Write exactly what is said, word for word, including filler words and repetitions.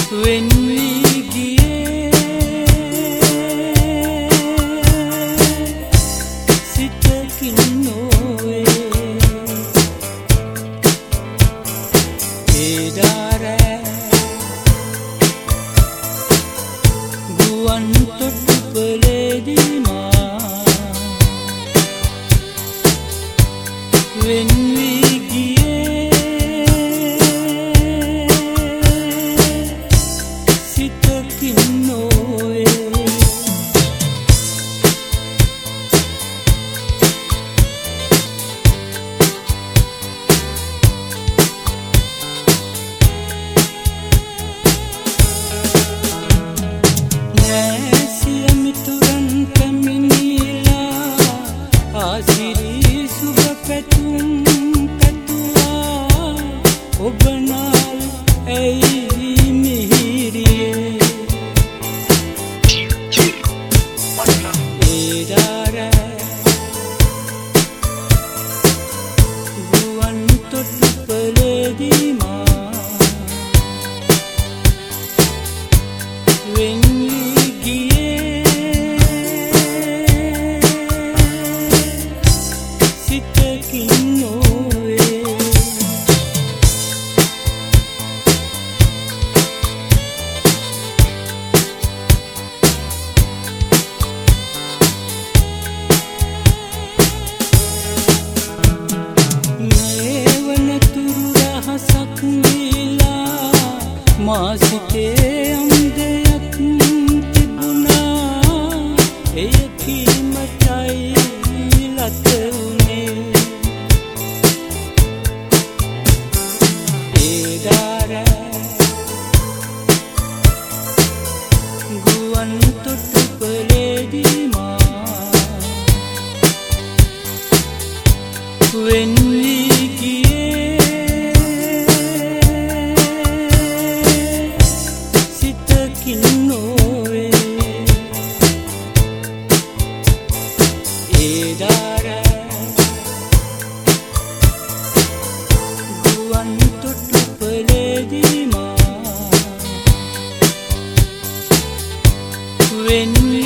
වෙන් වී ගියේ සිතකින් නොවේ එදා රෑ ගුවන් තොටුපළේදී මා වෙන් වී ගියේ සිතකින් නොවේ නැසිය මිතුරන් පැමිණිලා ආසිරි සුබ පැතුම් පැතුවා ඔබ නාල් ඇයි මිහිරියේ එදා රෑ ගුවන් තොටුපළේදී මා වෙන් වී ගියේ සිතකින් නොවේ මා සිතේ අන්දයක් තිබුණා එය කීමටයි ලත වුණේ එදා රෑ ගුවන් තොටුපළේදී මා වෙන් වී ගියේ එදා රෑ ගුවන් තොටුපළේදී මා වෙන්